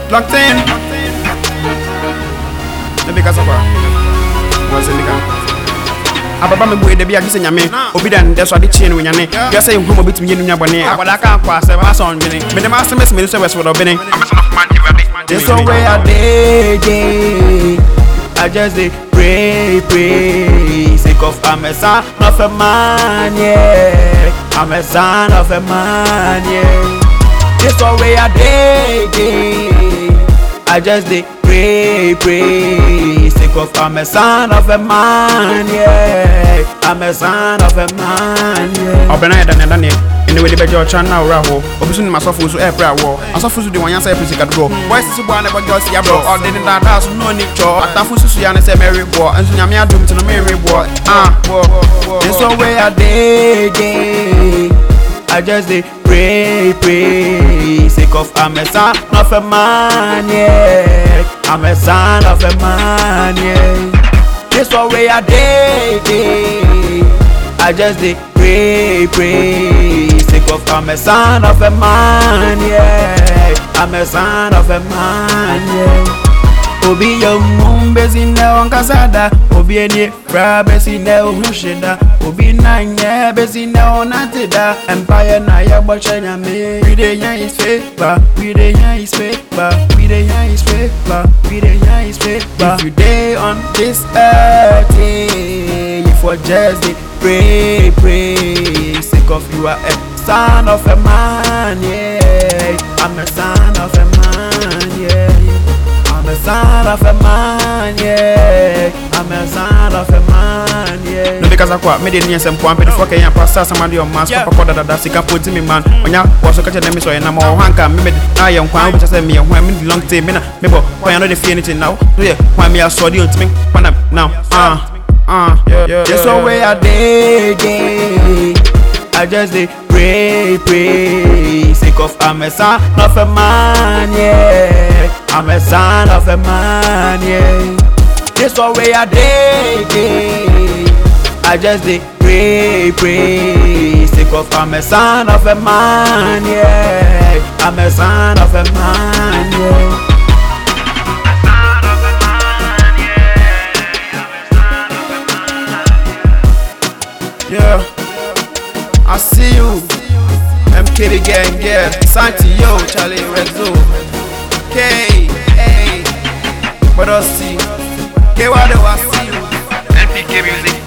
Locked in. The biggest of all. What's in the gun? Ababa me boy de bia gise nyame obi dan de so ade chie no nyane ya say nhumo betimi yenu nyabone akwada ka kwa se ba so nwene me de ma se me se wes wodo bene this one way I day I just dey pray sick of I'm a son of a man yeah I'm a son of a man yeah this one way I day I just dey pray sick of I'm a son of a man yeah I'm a son of a man yeah obena da na in the way the bejo chan now raho obisu ni masofu so e pra wo asofu so de won yansa episi kadro boys si bo na bejo si abro all the that no ni cho atafu susu ya na say merry boy anso nyame adum to no merry boy this one way I day I just dey pray sick of I'm a son of a man yeah I'm a son of a man yeah this one way I day I just dey pray sick of I'm a son of a man yeah I'm a son of a man yeah Obi yo mumbezi na onkasada Obi eni fra besi na ohushida Obi na nye besi na onatida Empire na ya boche nyame We dey yan is fake ba We dey yan is fake ba We dey yan is fake ba We dey yan is fake ba If you dey on this earth you for just dey pray sick of you are a son of a man yeah I'm a son of a man yeah I'm a son of a man, yeah. I'm a son of a man, yeah. No because I quite made it near some point, but fuck I pass somebody on mask, papa that she can put me man. When ya was a catch them so and I'm all hanka, maybe I am quite which I said me and when me long time, maybe why I know the fear anything now. Yeah, why me I saw the ultimate now. Just one way I day. I just dey pray sick of I'm a son of a man yeah I'm a son of a man yeah this one way I day I just dey pray sick of I'm a son of a man yeah I'm a son of a man yeah yeah I see you, MK the gang, yeah. Santi, yo, Charlie, Rezo. K, hey, but I see. K, what do I see you? MPK music.